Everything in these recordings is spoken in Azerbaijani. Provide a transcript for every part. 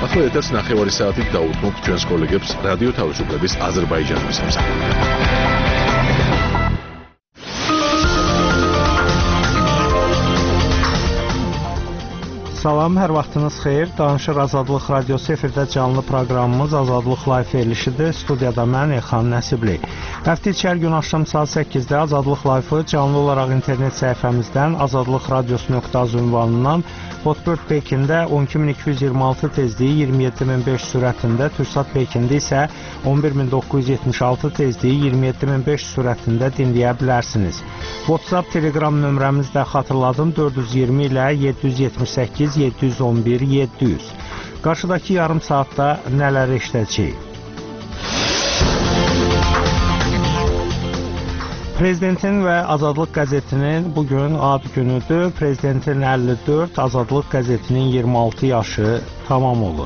ახლა ეთერს 9 საათით დაუთმობთ ჩვენს კოლეგებს რადიო თავისუფლების აზერბაიჯანის ემსახურებით. Salam, hər vaxtınız xeyir. Danışır Azadlıq Radiosu efirdə canlı proqramımız Azadlıq Live verilişidir. Studiyada mən Elxan Nəsibli. Həftə içi hər gün axşam saat 8-də Azadlıq Live-ı canlı olaraq internet səhifəmizdən azadlıqradios.az ünvanından Hotbird Pekində 12226 tezliyi 27500 sürətində, Türksat Pekində isə 11976 tezliyi 27500 sürətində dinləyə bilərsiniz. WhatsApp, Telegram nömrəmizi də xatırladım 420 ilə 778 711 700. Qarşıdakı yarım saatda nələr eşidəcəyik? Prezidentin və Azadlıq qəzetinin bugün ad günüdür. Prezidentin 54, Azadlıq qəzetinin 26 yaşı tamam olur.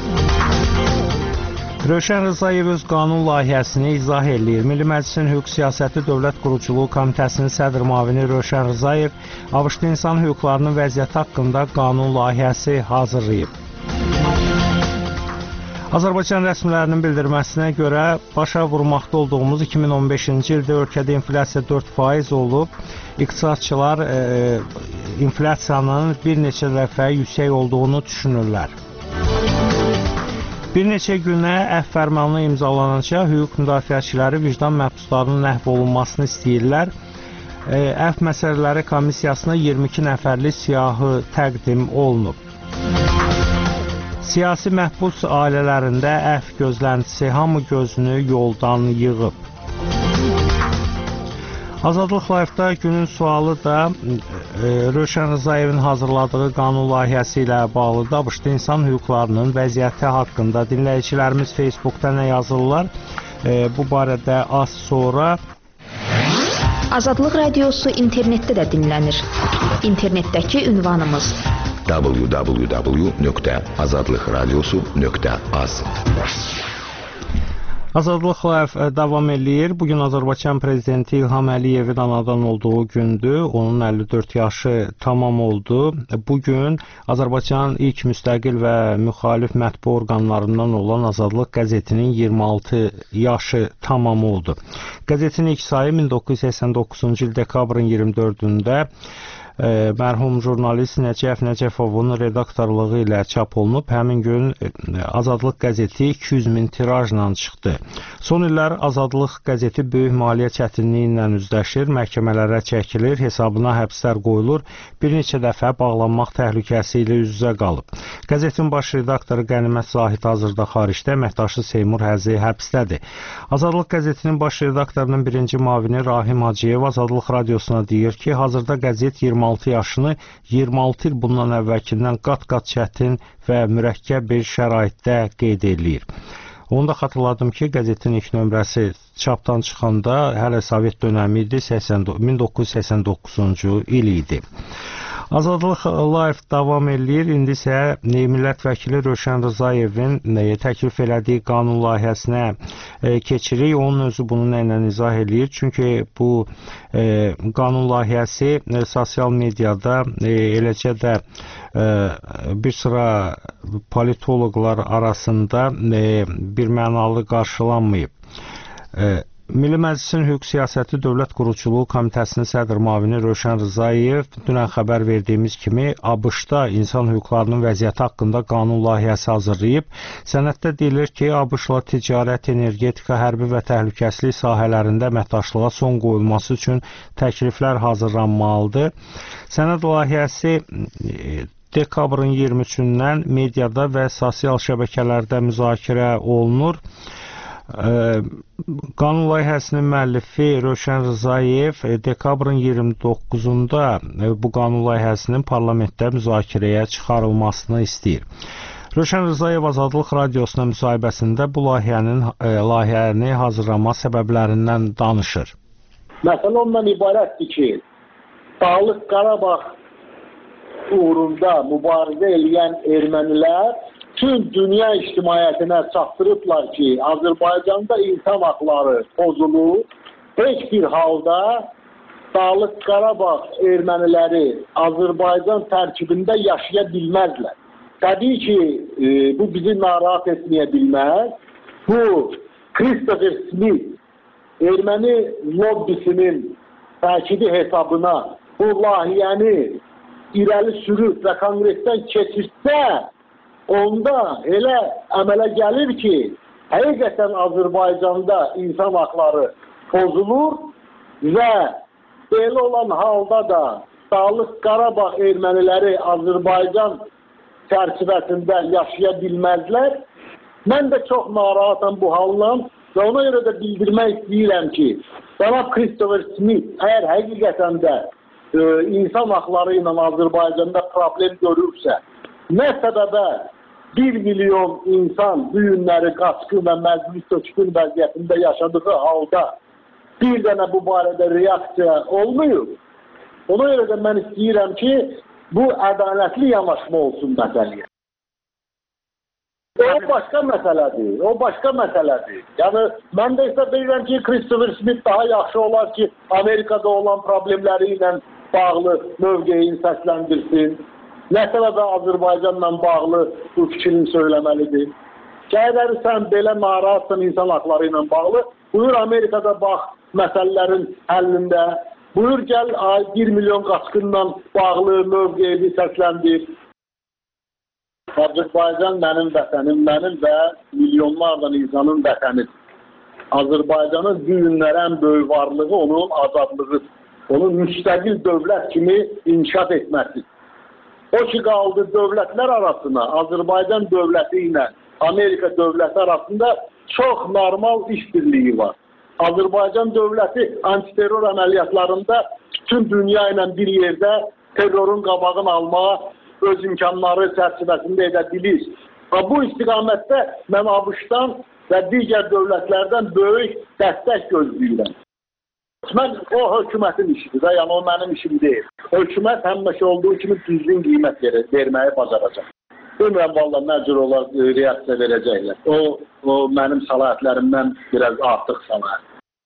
Rövşən Rzayev öz qanun layihəsini izah eləyir. Milli Məclisin Hüquq Siyasəti Dövlət Quruculuğu Komitəsinin sədr müavini Rövşən Rzayev ABŞ-da insan hüquqlarının vəziyyəti haqqında qanun layihəsi hazırlayıb. Azərbaycan rəsmilərinin bildirməsinə görə başa vurmaqda olduğumuz 2015-ci ildə ölkədə inflyasiya 4% olub. İqtisadçılar inflyasiyanın bir neçə dəfə yüksək olduğunu düşünürlər. Bir neçə günə əfv fərmanı imzalanacaq, hüquq müdafiəçiləri vicdan məhbuslarının ləğv olunmasını istəyirlər. Əfv məsələləri komissiyasına 22 nəfərlik siyahı təqdim olunub. Siyasi məhbus ailələrində əfv gözləntisi hamı gözünü yoldan yığıb. Azadlıq Live-da günün sualı da Rövşən Rzayevin hazırladığı qanun layihəsi ilə bağlıdır. ABŞ-da insan hüquqlarının vəziyyəti haqqında dinləyicilərimiz Facebookda nə yazırlar? Bu barədə az sonra. Azadlıq Radiosu internetdə də dinlənir. İnternetdəki ünvanımız www.azadlıqradiosu.az. Azadlıq Live davam eləyir. Bugün Azərbaycan Prezidenti İlham Əliyevin anadan olduğu gündür. Onun 54 yaşı tamam oldu. Bugün Azərbaycan ilk müstəqil və müxalif mətbu orqanlarından olan Azadlıq qəzetinin 26 yaşı tamam oldu. Qəzetin ilk sayı 1989-cu il dekabrın 24-də mərhum jurnalist Nəcəf Nəcəfovun redaktorluğu ilə çap olunub. Həmin gün Azadlıq qəzeti 200.000 tirajla çıxdı. Son illər Azadlıq qəzeti böyük maliyyə çətinliyi ilə üzləşir, məhkəmələrə çəkilir, hesabına həbslər qoyulur, bir neçə dəfə bağlanmaq təhlükəsi ilə üz-üzə qalıb. Qəzetin baş redaktoru Qənimət Zahid hazırda xaricdə, əməkdaşı Seymur Həzi həbsdədir. Azadlıq qəzetinin baş redaktorunun birinci müavini Rahim Hacıyev Azadlıq Radiosuna deyir ki, hazırda qəzet 26 yaşını 26 il bundan əvvəlkindən qat-qat çətin və mürəkkəb bir şəraitdə qeyd edir. Onu da xatırladım ki, qəzetin ilk nömrəsi çapdan çıxanda hələ Sovet dönəmi idi, 1989-cu il idi. Azadlıq Live davam eləyir. İndi isə Millət Vəkili Rövşən Rzayevin təklif elədiyi qanun layihəsinə keçirik. Onun özü bunu nə ilə izah eləyir? Çünki bu qanun layihəsi sosial mediada, eləcə də bir sıra politoloqlar arasında bir mənalı qarşılanmayıb. Milli Məclisin Hüquq Siyasəti Dövlət Quruculuğu Komitəsinin sədr müavini Rövşən Rzayev dünən xəbər verdiyimiz kimi ABŞ-da insan hüquqlarının vəziyyəti haqqında qanun layihəsi hazırlayıb. Sənəddə deyilir ki, ABŞ-la ticarət, energetika, hərbi və təhlükəsizlik sahələrində əməkdaşlığa son qoyulması üçün təkliflər hazırlanmalıdır. Sənəd layihəsi dekabrın 23-dən mediada və sosial şəbəkələrdə müzakirə olunur. Qanun layihəsinin müəllifi Rövşən Rzayev dekabrın 29-da bu qanun layihəsinin parlamentdə müzakirəyə çıxarılmasını istəyir. Rövşən Rzayev Azadlıq Radiosuna müsahibəsində bu layihəni hazırlama səbəblərindən danışır. Məsələ ondan ibarətdir ki, Dağlıq Qarabağ uğrunda mübarizə eləyən ermənilər tüm dünya ictimaiyyətinə çatdırıblar ki, Azərbaycanda insan haqları pozulur. Heç bir halda Dağlıq Qarabağ erməniləri Azərbaycan tərkibində yaşaya bilməzlər. Təbii ki, bu bizi narahat etməyə bilməz. Bu, Christopher Smith erməni lobbisinin təkidi hesabına bu layihəni irəli sürüb və konqresdən keçirsə, onda elə əmələ gəlir ki, həqiqətən Azərbaycanda insan haqları pozulur və belə olan halda da Dağlıq Qarabağ erməniləri Azərbaycan çərçivəsində yaşaya bilməzlər. Mən də çox narahatam bu haldan və ona görə də bildirmək istəyirəm ki, cənab Christopher Smith əgər həqiqətən də insan haqları ilə Azərbaycanda problem görürsə, nə səbəbə 1 milyon insan bu günləri qaçqın və məcburi köçkün vəziyyətində yaşadığı halda bir dənə bu barədə reaksiya olmuyor. Ona görə də mən istəyirəm ki, bu ədalətli yanaşma olsun məsələyə. O başqa məsələdir, o başqa məsələdir. Yəni, mən də isə deyirəm ki, Christopher Smith daha yaxşı olar ki, Amerikada olan problemləri ilə bağlı mövqeyini səsləndirsin. Nə səbəbə Azərbaycanla bağlı bu fikrini söyləməlidir. Əgər sən belə narahatsan insan haqları ilə bağlı, buyur Amerikada bax məsələlərin həllində. Buyur gəl 1 milyon qaçqınla bağlı mövqeyini səsləndir. Azərbaycan mənim vətənim, mənim və milyonlarla insanın vətənidir. Azərbaycanın bu günlər ən böyük varlığı onun azadlığıdır. Onun müstəqil dövlət kimi inkişaf etməsidir. O ki qaldı dövlətlər arasına, Azərbaycan dövləti ilə Amerika dövləti arasında çox normal işbirliyi var. Azərbaycan dövləti antiterror əməliyyatlarında bütün dünya ilə bir yerdə terrorun qabağını almağa öz imkanları çərçivəsində edə bilir. Bu istiqamətdə mən ABŞ-dan və digər dövlətlərdən böyük dəstək gözləyirəm. Mən o hökumətin işidir və yəni o mənim işim deyil. Hökumət həmişə olduğu kimi düzgün qiymət verməyi bacaracaq. Bilmirəm, valla nə cür olar reaksiya verəcəklər. O mənim səlahiyyətlərimdən biraz artıq səlahiyyət.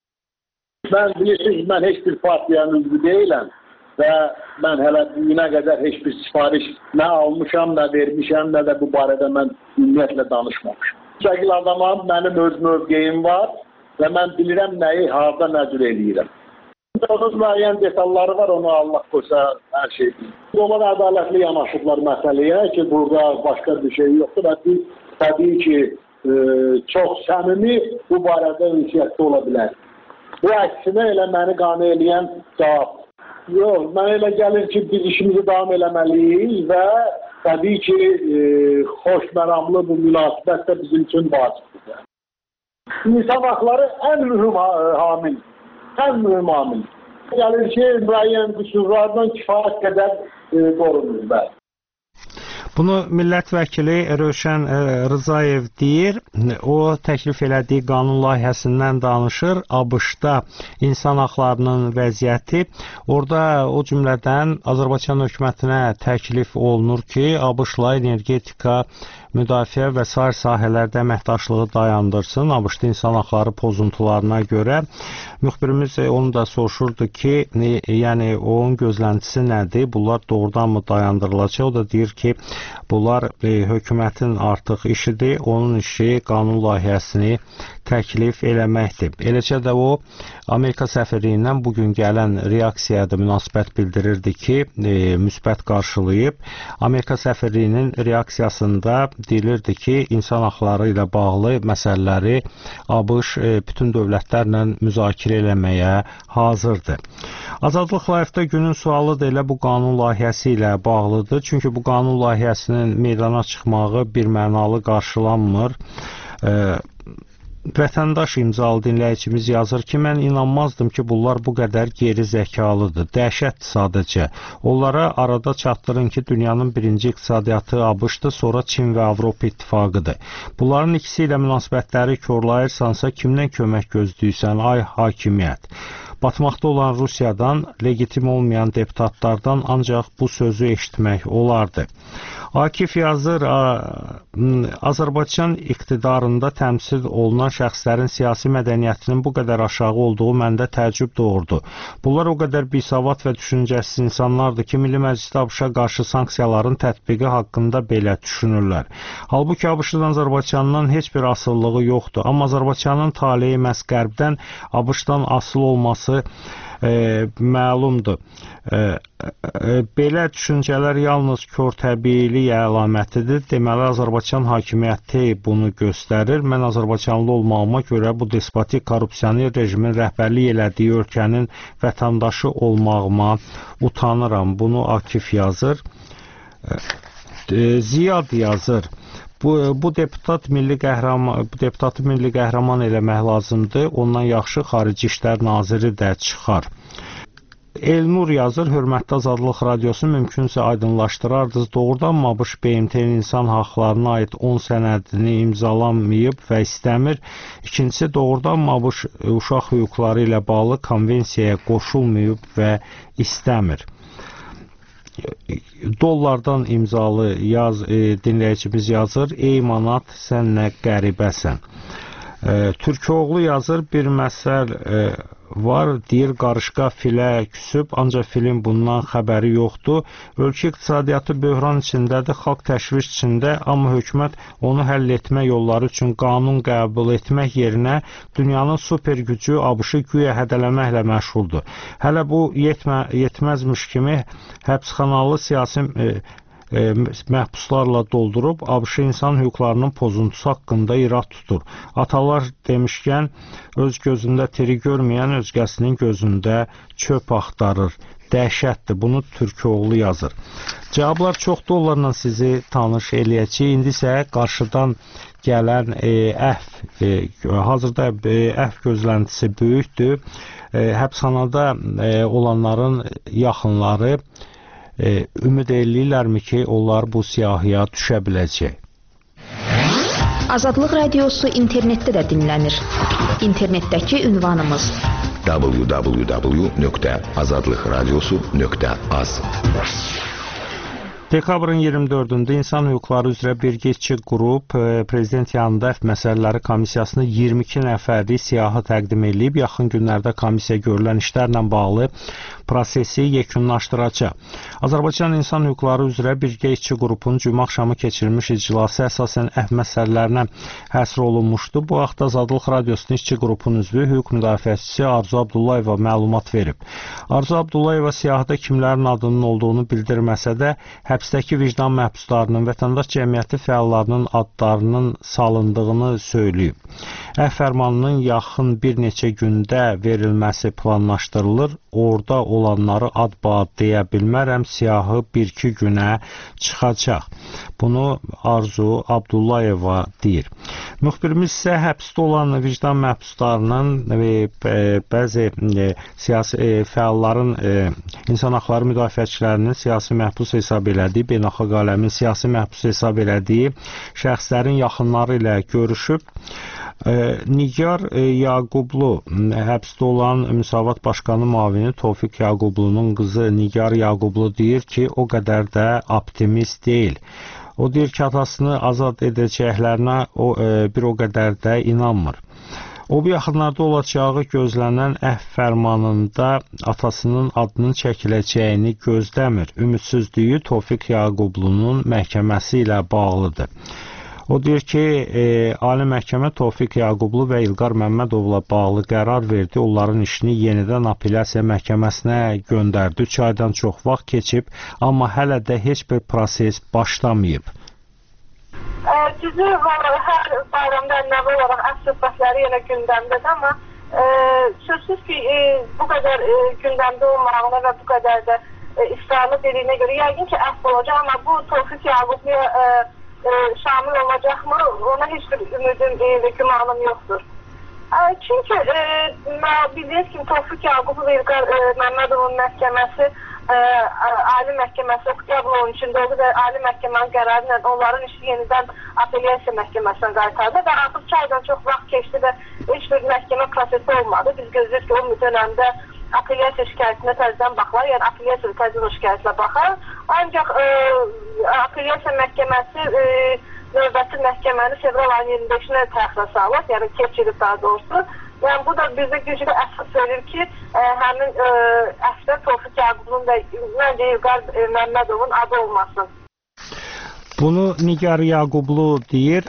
Mən bilirsiniz, mən heç bir partiyanın üzvü deyiləm və mən hələ günə qədər heç bir sifariş nə almışam, nə vermişəm, nə də bu barədə mən ümumiyyətlə danışmamışam. Müstəqil adamam, mənim öz mövqeyim var və mən bilirəm nəyi, harada, nə cür eləyirəm. Onun müəyyən detalları var, onu Allah qoysa hər şey bilir. Onlar ədalətli yanaşıblar məsələyə ki, burada başqa bir şey yoxdur və biz təbii ki, çox səmimi bu barədə ünsiyyətdə ola bilər. Bu əksinə elə məni qane eləyən cavab. Yox, mənə elə gəlir ki, biz işimizi davam eləməliyik və təbii ki, xoşməramlı bu münasibət də bizim üçün vacibdir. İnsan haqları ən mühüm hamil. Ən mühüm hamil. Gəlir ki, müəyyən qüsurlardan kifayət qədər qorunur. Bəli. Bunu millət vəkili Rövşən Rzayev deyir. O təklif elədiyi qanun layihəsindən danışır. ABŞ-da insan haqlarının vəziyyəti. Orada o cümlədən Azərbaycan hökumətinə təklif olunur ki, ABŞ-la energetika, müdafiə və sair sahələrdə əməkdaşlığı dayandırsın. ABŞ-da insan haqları pozuntularına görə müxbirimiz onu da soruşurdu ki, yəni onun gözləntisi nədir? Bunlar doğrudan mı dayandırılacaq? O da deyir ki, bunlar hökumətin artıq işidir. Onun işi qanun layihəsini təklif eləməkdir. Eləcə də o, Amerika səfirliyindən bugün gələn reaksiyaya da münasibət bildirirdi ki, müsbət qarşılayıb. Amerika səfirliyinin reaksiyasında deyilirdi ki, insan haqları ilə bağlı məsələləri ABŞ bütün dövlətlərlə müzakirə eləməyə hazırdır. Azadlıq Live-da günün sualı da elə bu qanun layihəsi ilə bağlıdır. Çünki bu qanun layihəsinin meydana çıxmağı birmənalı qarşılanmır. Vətəndaş imzalı dinləyicimiz yazır ki, mən inanmazdım ki, bunlar bu qədər geri zəkalıdır. Dəhşət sadəcə. Onlara arada çatdırın ki, dünyanın birinci iqtisadiyyatı ABŞ-dır, sonra Çin və Avropa İttifaqıdır. Bunların ikisi ilə münasibətləri korlayırsansa, kimdən kömək gözləyirsən, ay hakimiyyət? Batmaqda olan Rusiyadan, legitim olmayan deputatlardan ancaq bu sözü eşitmək olardı. Akif yazır, Azərbaycan iqtidarında təmsil olunan şəxslərin siyasi mədəniyyətinin bu qədər aşağı olduğu məndə təəccüb doğurdu. Bunlar o qədər bisavad və düşüncəsiz insanlardır ki, Milli Məclisdə ABŞ-a qarşı sanksiyaların tətbiqi haqqında belə düşünürlər. Halbuki ABŞ-dan Azərbaycandan heç bir asılılığı yoxdur. Amma Azərbaycanın taleyi məhz qərbdən ABŞ-dan asılı olması məlumdur. Belə düşüncələr yalnız körtəbiilik əlamətidir. Deməli, Azərbaycan hakimiyyəti bunu göstərir. Mən Azərbaycanlı olmağıma görə bu despotik korrupsioner rejimin rəhbərlik elədiyi ölkənin vətəndaşı olmağıma utanıram. Bunu Akif yazır. Ziyad yazır. Bu deputatı milli qəhrəman eləmək lazımdır. Ondan yaxşı Xarici İşlər Naziri də çıxar. Elnur yazır, hörmətli Azadlıq Radiosu, mümkünsə aydınlaşdırardınız. Doğrudan ABŞ BMT-nin insan haqlarına aid 10 sənədini imzalamayıb və istəmir. İkincisi, doğrudan ABŞ uşaq hüquqları ilə bağlı konvensiyaya qoşulmayıb və istəmir. Dollardan imzalı dinləyicimiz yazır, ey manat, sən nə qəribəsən. Türkoğlu yazır, bir məsəl var, deyir, qarışqa filə küsüb, ancaq filin bundan xəbəri yoxdur. Ölkə iqtisadiyyatı böhran içindədir, xalq təşviş içində, amma hökumət onu həll etmə yolları üçün qanun qəbul etmək yerinə dünyanın super gücü ABŞ-ı güya hədələməklə məşğuldur. Hələ bu yetməzmiş kimi həbsxanalı siyasi məhbuslarla doldurub ABŞ insan hüquqlarının pozuntusu haqqında irad tutur. Atalar demişkən, öz gözündə tiri görməyən özgəsinin gözündə çöp axtarır. Dəhşətdir. Bunu Türkoğlu yazır. Cavablar çoxdur, onlarla sizi tanış eləyəcək. İndi isə qarşıdan gələn hazırda əhv gözləntisi böyükdür. Həbsxanada olanların yaxınları ümid eləyirlərmi ki, onlar bu siyahıya düşə biləcək? Azadlıq Radiosu internetdə də dinlənir. İnternetdəki ünvanımız www.azadlıqradiosu.az. Dekabrın 24-də İnsan Hüquqları üzrə birgə işçi qrup Prezident yanında əhv məsələləri komissiyasına 22 nəfərlik siyahı təqdim edib. Yaxın günlərdə komissiya görülən işlərlə bağlı prosesi yekunlaşdıracaq. Azərbaycan İnsan Hüquqları üzrə birgə işçi qrupunun cümə axşamı keçirilmiş iclası əsasən əhv məsələlərinə həsr olunmuşdu. Bu vaxtda Azadlıq Radiosunun işçi qrupunun üzvü hüquq müdafiəçisi Arzu Abdullayeva məlumat verib. Arzu Abdullayeva siyahıda kimlərin adının olduğunu bildirməsə də, həbsdəki vicdan məhbuslarının, vətəndaş cəmiyyəti fəallarının adlarının salındığını söyləyib. Əhv fərmanının yaxın bir neçə gündə verilməsi planlaşdırılır. Orada olanları ad-ba-ad deyə bilmərəm, siyahı 1-2 günə çıxacaq. Bunu Arzu Abdullayeva deyir. Müxbirimiz isə həbsdə olan vicdan məhbuslarının və bəzi siyasi fəalların, insan haqları müdafiəçilərinin siyasi məhbus hesab elədiyi, beynəlxalq aləmin siyasi məhbus hesab elədiyi şəxslərin yaxınları ilə görüşüb. Nigar Yaqublu, həbsdə olan Müsavat Başqanı müavini Tofiq Yaqublu'nun qızı Nigar Yaqublu deyir ki, o qədər də optimist deyil. O deyir ki, atasını azad edəcəklərinə bir o qədər də inanmır. O, bu yaxınlarda olacağı gözlənən əhv fərmanında atasının adının çəkiləcəyini gözləmir. Ümidsizliyi Tofiq Yaqublu'nun məhkəməsi ilə bağlıdır. O deyir ki, Ali Məhkəmə Tofiq Yaqublu və İlqar Məmmədovla bağlı qərar verdi. Onların işini yenidən apellyasiya məhkəməsinə göndərdi. 3 aydan çox vaxt keçib, amma hələ də heç bir proses başlamayıb. Düzü var, hər bayramda ənəvi olaraq əhv söhbətləri yenə gündəmdədir, amma sözsüz ki, bu qədər gündəmdə olmağına və bu qədər də israrlı dediyinə görə yəqin ki, əhv olacaq, amma bu Tofiq Yaqublu'ya şamil olacaqmı? Ona heç bir ümidim və gümanım yoxdur. Çünki bilirsiniz ki, Tofiq Yaqublu və İlqar Məmmədovun məhkəməsi Ali Məhkəməsi qəbul olun içində oldu və Ali Məhkəmənin qərarı ilə onların işi yenidən apellyasiya məhkəməsinə qaytardı və artıq 2 aydan çox vaxt keçdi və heç bir məhkəmə prosesi olmadı. Biz gözləyir ki, o dönəmdə apellyasiya şikayətinə təzədən baxırlar, yəni apellyasiya təzədən o şikayətlə baxar. Ancaq apellyasiya məhkəməsi növbəti məhkəməni fevral ayının 25-nə təxirə salır, yəni keçirir daha doğrusu. Yəni bu da bizə güclü əsas verir ki, həmin əfdə Tofiq Yaqubun və məncə İlqar Məmmədovun adı olmasın. Bunu Nigar Yaqublu deyir.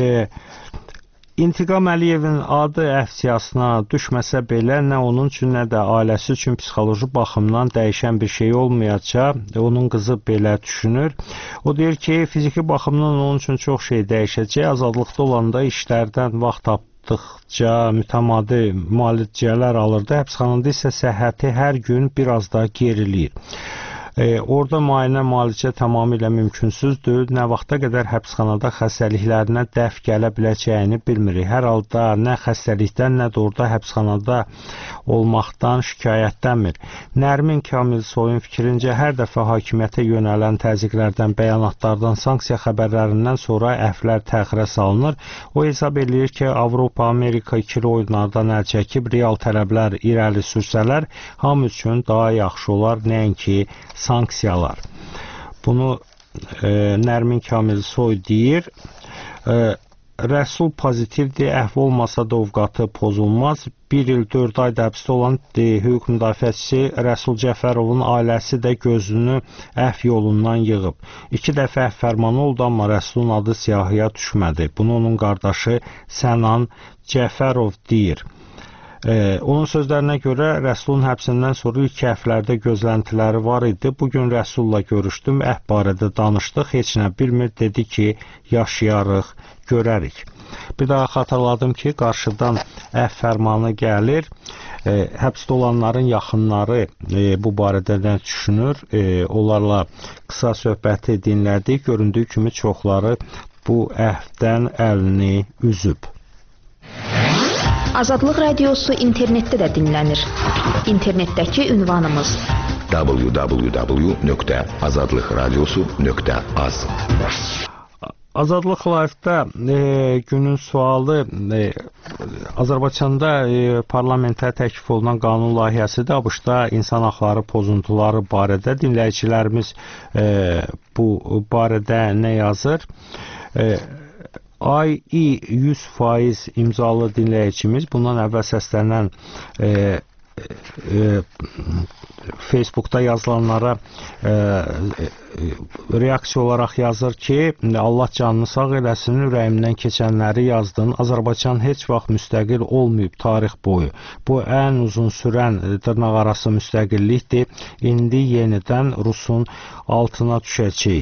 İntiqam Əliyevin adı əfsiyasına düşməsə belə nə onun üçün, nə də ailəsi üçün psixoloji baxımdan dəyişən bir şey olmayacaq. Onun qızı belə düşünür. O deyir ki, fiziki baxımdan onun üçün çox şey dəyişəcək. Azadlıqda olanda işlərdən vaxt tapdıqca mütəmadi müalicələr alırdı. Həbsxanada isə səhhəti hər gün biraz da geriləyir. Orada müayinə müalicə tamamilə mümkünsüzdür. Nə vaxta qədər həbsxanada xəstəliklərinə dəf gələ biləcəyini bilmirik. Hər halda nə xəstəlikdən, nə də orada həbsxanada olmaqdan şikayətlənmir. Nərmin Kamilsoyun fikrincə hər dəfə hakimiyyətə yönələn təzyiqlərdən, bəyanatlardan, sanksiya xəbərlərindən sonra əfvlər təxirə salınır. O hesab edir ki, Avropa-Amerika ikili oyunlardan əl çəkib real tələblər irəli sürsələr, hamı üçün daha yaxşı olar, nəinki sanksiyalar. Bunu Nərmin Kamilsoy deyir. Rəsul pozitivdir, əhv olmasa da ovqatı pozulmaz. 1 il 4 ayda həbsdə olan hüquq müdafiəçisi Rəsul Cəfərovun ailəsi də gözünü əhv yolundan yığıb. 2 dəfə əhv fərmanı oldu, amma Rəsulun adı siyahıya düşmədi. Bunu onun qardaşı Sənan Cəfərov deyir. Onun sözlərinə görə Rəsulun həbsindən sonra ilk əhvlərdə gözləntiləri var idi. Bugün Rəsulla görüşdüm, əhv barədə danışdıq, heç nə bilmir, dedi ki, yaşayarıq, görərik. Bir daha xatırladım ki, qarşıdan əhv fərmanı gəlir. Həbsdə olanların yaxınları bu barədə nə düşünür? Onlarla qısa söhbəti dinlədik. Göründüyü kimi çoxları bu əhvdən əlini üzüb. Azadlıq Radiosu internetdə də dinlənir. İnternetdəki ünvanımız www.azadlıqradiosu.az. Azadlıq Live-da günün sualı Azərbaycanda parlamentə təklif olunan qanun layihəsidir. ABŞ-da insan haqları pozuntuları barədə dinləyicilərimiz bu barədə nə yazır? AI 100% imzalı dinləyicimiz, bundan əvvəl səslənən Facebookda yazılanlara reaksiya olaraq yazır ki, Allah canını sağ eləsin, ürəyimdən keçənləri yazdın. Azərbaycan heç vaxt müstəqil olmayıb tarix boyu. Bu ən uzun sürən dırnaqarası müstəqillikdir. İndi yenidən Rusun altına düşəcəyik.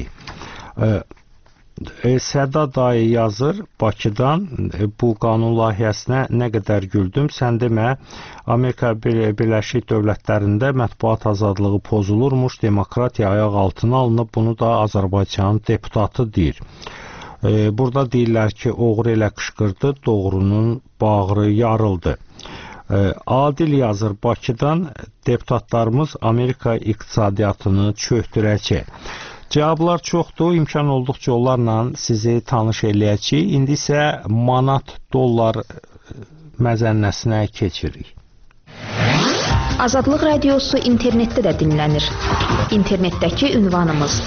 Səda dayı yazır Bakıdan, bu qanun layihəsinə nə qədər güldüm, sən demə, Amerika Birləşik Dövlətlərində mətbuat azadlığı pozulurmuş, demokratiya ayaq altına alınıb, bunu da Azərbaycan deputatı deyir. Burada deyirlər ki, oğru elə qışqırdı, doğrunun bağrı yarıldı. Adil yazır Bakıdan, deputatlarımız Amerika iqtisadiyyatını çöktürəcək. Cavablar çoxdur, imkan olduqca onlarla sizi tanış eləyəcəyik. İndi isə manat-dollar məzənnəsinə keçirik. Azadlıq Radiosu internetdə də dinlənir. İnternetdəki ünvanımız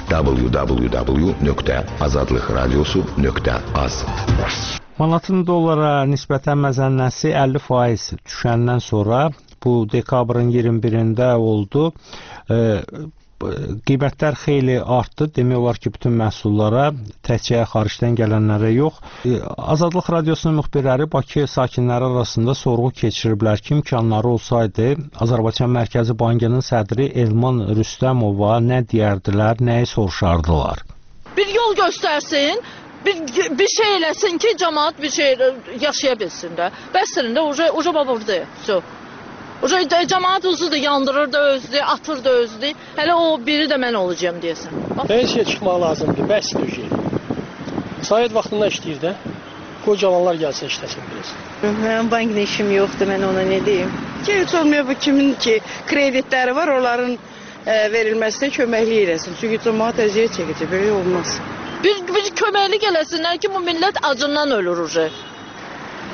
www.azadlıqradiosu.az. Manatın dollara nisbətən məzənnəsi 50% düşəndən sonra, bu dekabrın 21-də oldu. Qiymətlər xeyli artdı. Demək olar ki, bütün məhsullara, təkcə xaricdən gələnlərə yox. Azadlıq Radiosunun müxbirləri Bakı sakinləri arasında sorğu keçiriblər ki, imkanları olsaydı, Azərbaycan Mərkəzi Bankının sədri Elman Rüstəmova nə deyərdilər, nəyi soruşardılar? Bir yol göstərsin, bir şey eləsin ki, cəmaat bir şey yaşaya bilsin də. Bəsdirində, uca baburdur. Cəmaat özü də yandırır da özü, atır da özü. Hələ o biri də mən olacağım deyəsən. Hər şey çıxmaq lazımdır, bəsdir o şey. Sayət vaxtında işləyir də. Qoy cavanlar gəlsin, işləsin biraz. Mənim bankda işim yoxdur, mən ona nə deyim? Ki, heç olmuyor bu kimin ki kreditləri var, onların verilməsinə köməklik eləsin. Çünki cəmaat əziyyət çəkəcək, belə olmaz. Bir köməklik eləsinlər ki, bu millət acından ölür.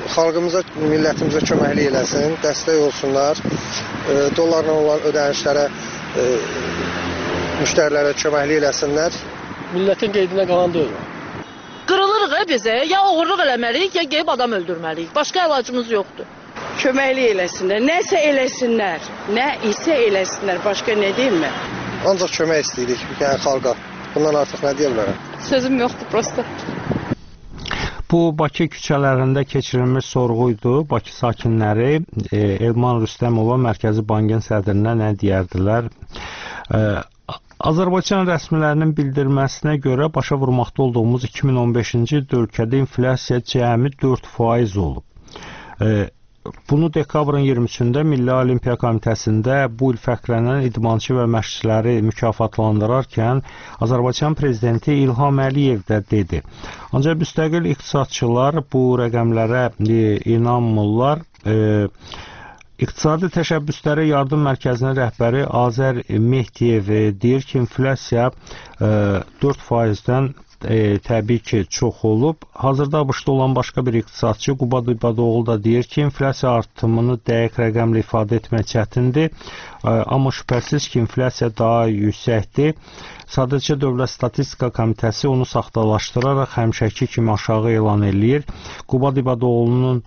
xalqımıza, millətimizə köməklik eləsin, dəstək olsunlar. Dollarla olan ödənişlərə, müştərilərə köməklik eləsinlər. Millətin qeydinə qalan deyil. Qırılırıq bizə, ya oğurluq eləməliyik, ya gəlib adam öldürməliyik. Başqa əlacımız yoxdur. Köməklik eləsinlər, nəsə eləsinlər, nə isə eləsinlər, başqa nə deyim mən? Ancaq kömək istəyirik, yəni xalqa. Bundan artıq nə deyə bilərəm? Sözüm yoxdur, prosta. Bu Bakı küçələrində keçirilmiş sorğuydu. Bakı sakinləri Elman Rüstəmova Mərkəzi Bankın sədrinə nə deyərdilər? Azərbaycan rəsmilərinin bildirməsinə görə başa vurmaqda olduğumuz 2015-ci ildə ölkədə inflyasiya cəmi 4% olub. Bunu dekabrın 23-də Milli Olimpiya Komitəsində bu il fərqlənən idmançı və məşqçiləri mükafatlandırarkən Azərbaycan prezidenti İlham Əliyev də dedi. Ancaq müstəqil iqtisadçılar bu rəqəmlərə inanmırlar. İqtisadi Təşəbbüslərə Yardım Mərkəzinin rəhbəri Azər Mehdiyev deyir ki, inflyasiya 4%-dən təbii ki, çox olub. Hazırda ABŞ-da olan başqa bir iqtisadçı Qubad İbadoğlu da deyir ki, inflyasiya artımını dəqiq rəqəmlə ifadə etmək çətindir. Amma şübhəsiz ki, inflyasiya daha yüksəkdir. Sadəcə Dövlət Statistika Komitəsi onu saxtalaşdıraraq həmişəki kimi aşağı elan eləyir. Qubad İbadoğlu'nun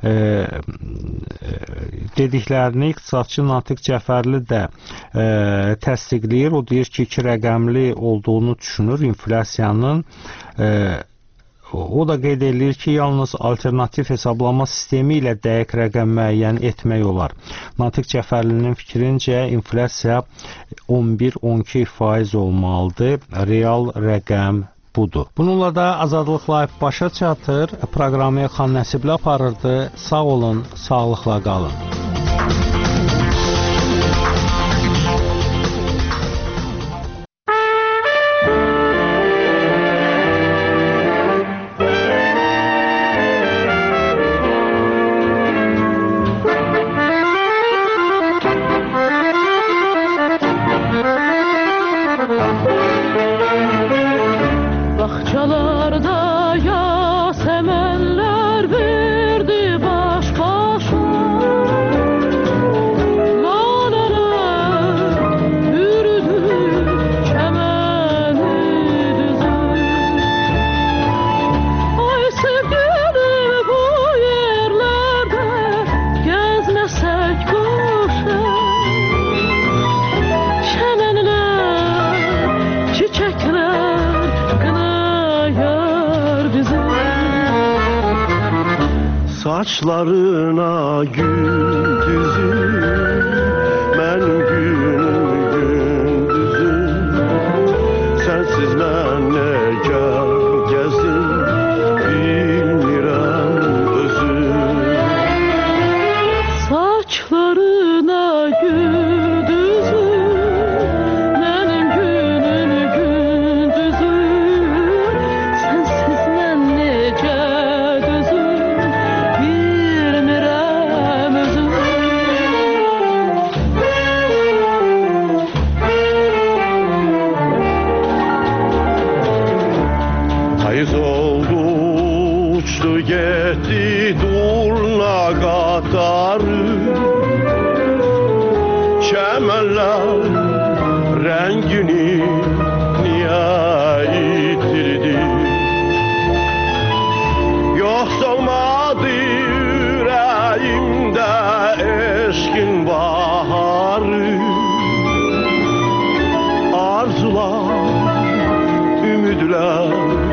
dediklərini iqtisadçı Natiq Cəfərli də təsdiqləyir. O deyir ki, 2 rəqəmli olduğunu düşünür inflyasiyanın. O da qeyd edir ki, yalnız alternativ hesablama sistemi ilə dəqiq rəqəm müəyyən etmək olar. Natiq Cəfərlinin fikrincə inflyasiya 11-12% olmalıdır. Real rəqəm budur. Bununla da Azadlıq Live başa çatır. Proqramı Xan Nəsibli aparırdı. Sağ olun, sağlıqla qalın. Saçlarına gül düzüm, mənim günüm gündüzüm. Sensiz mən necə gəzim, bilmirəm özüm. Saçlarına gül düzüm, mənim günüm gündüzüm. Sensiz mən necə Getdi durna qatarı, çəmənlər rəngini niyə itirdi? Yoxsa olmadı ürəyimdə eşqin baharı, arzular, ümidlər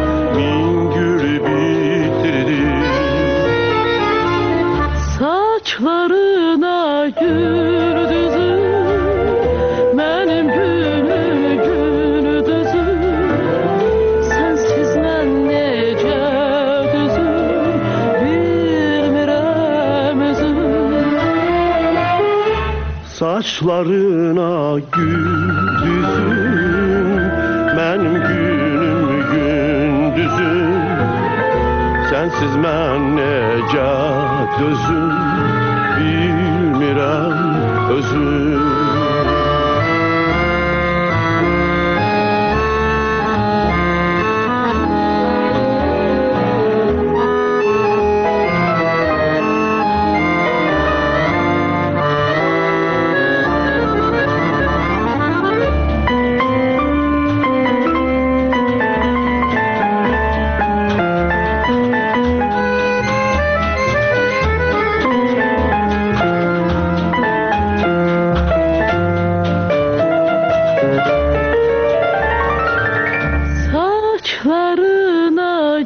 saçlarına gül düzüm, mənim günüm gündüzüm. Sensiz mən necə düzüm, bilmirəm özüm. Saçlarına gül düzüm, mənim günüm gündüzüm. Sensiz mən necə dözüm, bilmirəm özüm.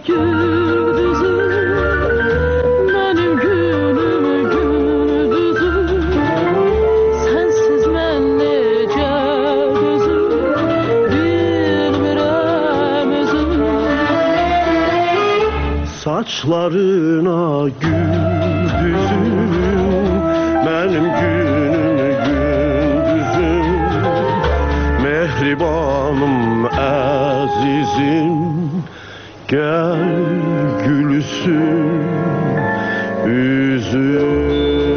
güldüzüm Mənim günüm gündüzüm Sənsiz mən necə düzüm Bilmirəm özüm Saçlarına gül düzüm Benim günüm gündüzüm Mehribanım azizim Gel gülsün üzüm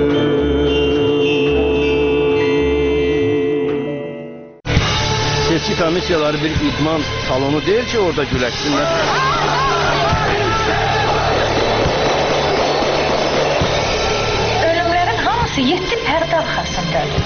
Seçki komissiyaları bir idman salonu değil ki orada güleşsinler. Ölümlərin hamısı 7 pərdə arxasındadır.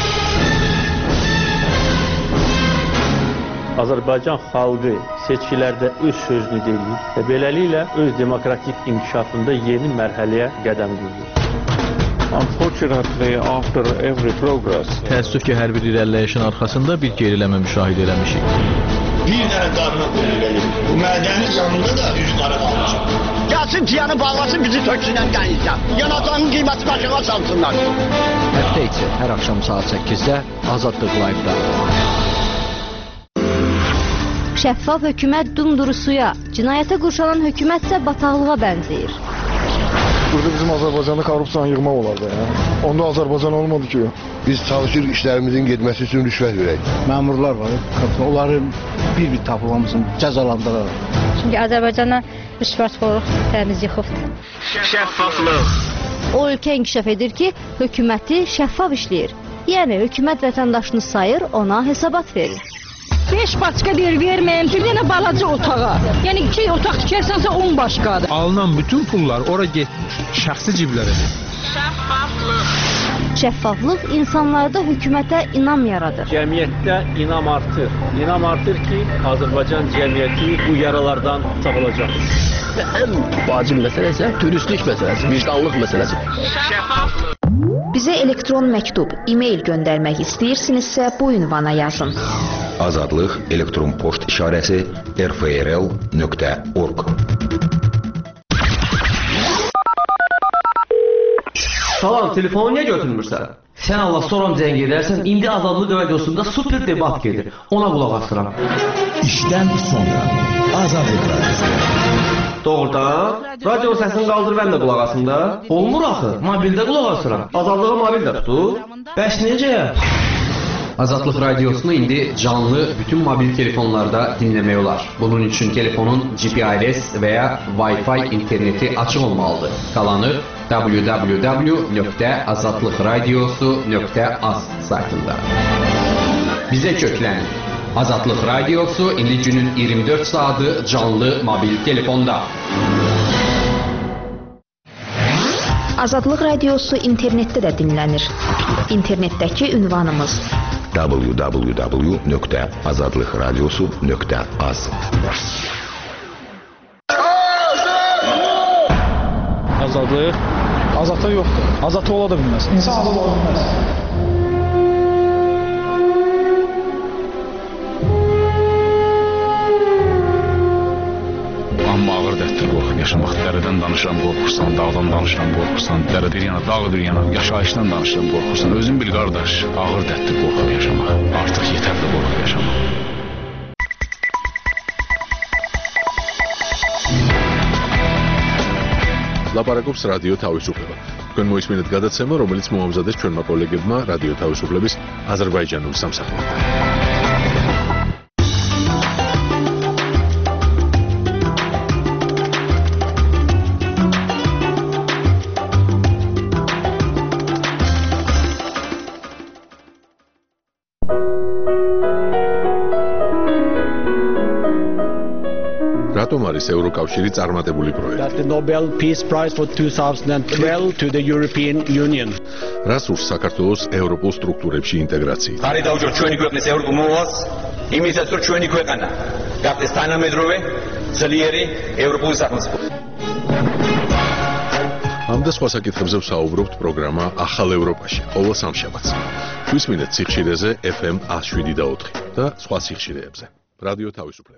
Azərbaycan xalqı seçkilərdə öz sözünü deyir və beləliklə öz demokratik inkişafında yeni mərhələyə qədəm qoyur. Unfortunately, after every progress, təəssüf ki, hər bir irəliləyişin arxasında bir geriləmə müşahidə eləmişik. Bir dənə qarına qoyulur. Bu mədənin yanında da üç qara qalmışıq. Gəlsin piyanı bağlasın, bizi töksünən qənizdən. Yanacağının qiyməti başına salsınlar. Həftə içi hər axşam saat 8-də Azadlıq Live-da. Şəffaf hökumət dumdurusuya, cinayətə qurşanan hökumət isə bataqlığa bənzəyir. Burada bizim Azərbaycanda korrupsiyanı yığmaq olardı. Onda Azərbaycan olmadı ki. Biz çalışırıq işlərimizin getməsi üçün rüşvət verək. Məmurlar var, onları bir-bir tapılmamızın cəzalandıraraq. Çünki Azərbaycandan rüşvətxorluq təmiz yıxıbdır. Şəffaflıq. O ölkə inkişaf edir ki, hökuməti şəffaf işləyir. Yəni, hökumət vətəndaşını sayır, ona hesabat verir. 5 başqa verməyim, bir dənə balaca otağa. Yəni 2 otaq tikərsənsə 10 başqadır. Alınan bütün pullar ora getmir, şəxsi ciblərədir. Şəffaflıq insanlarda hökumətə inam yaradır. Cəmiyyətdə inam artır. İnam artır ki, Azərbaycan cəmiyyəti bu yaralardan sağılacaq. Ən vacib məsələ isə dürüstlük məsələsi, vicdanlıq məsələsi. Şəffaflıq. Bizə elektron məktub, e-mail göndərmək istəyirsinizsə bu ünvana yazın. Azadlıq elektron poçt işarəsi rfrl.org. Salam, telefonu niyə götürmürsən? Sən Allah soram zəng edərsən, indi Azadlıq radiosunda super debat gedir. Ona qulaq asıram. İşdən sonra Azadlıq radiosu. Doğrudan? Radio səsini qaldır, mən də qulaq asım da. Olmur axı, mobildə qulaq asıram. Azadlığı mobildə tutur. Bəs necə? Azadlıq radiosunu indi canlı bütün mobil telefonlarda dinləmək olar. Bunun üçün telefonun GPRS və ya Wi-Fi interneti açıq olmalıdır. Qalanı www.azadlıqradiosu.az saytında. Bizə köklənin. Azadlıq radiosu indi günün 24 saatı canlı mobil telefonda. Azadlıq radiosu internetdə də dinlənir. İnternetdəki ünvanımız www.azadlıqradiosu.az. Azadlıq? Azadlıq yoxdur. Azadlıq ola da bilməz. İnsanlıq ola bilməz. Amma ağır dərtdir qorxub yaşamaq. Dərədən danışıram, qorxursan, dağdan danışıram, qorxursan, dərə bir yana, dağ bir yana, yaşayışdan danışıram, qorxursan. Özün bil qardaş, ağır dərtdir qorxub yaşamaq. Artıq yetərli qorxub yaşamaq. ლაპარაკობს რადიო თავისუფლება. თქვენ მოისმინეთ გადაცემა, რომელიც მოამზადეს ჩვენმა კოლეგებმა რადიო თავისუფლების აზერბაიჯანულ სამსახურთან. რატომ არის ევროკავშირი წარმატებული პროექტი? The Nobel Peace Prize for 2012 to the European Union. რას ურს საქართველოს ევროპულ სტრუქტურებში ინტეგრაცია? ხარი დაუჯეროთ ჩვენი ქვეყნის ევროპულ მოვალს, იმისაც რომ ჩვენი ქვეყანა გახდეს თანამედროვე, ძლიერი ევროპული სახელმწიფო. ამ და სხვა საკითხებზე ვსაუბრობთ პროგრამა ახალ ევროპაში, ყოველ სამშაბათს. ვისმინეთ სიხშირეზე FM 107.4 და სხვა სიხშირეებზე. რადიო თავისუფლება.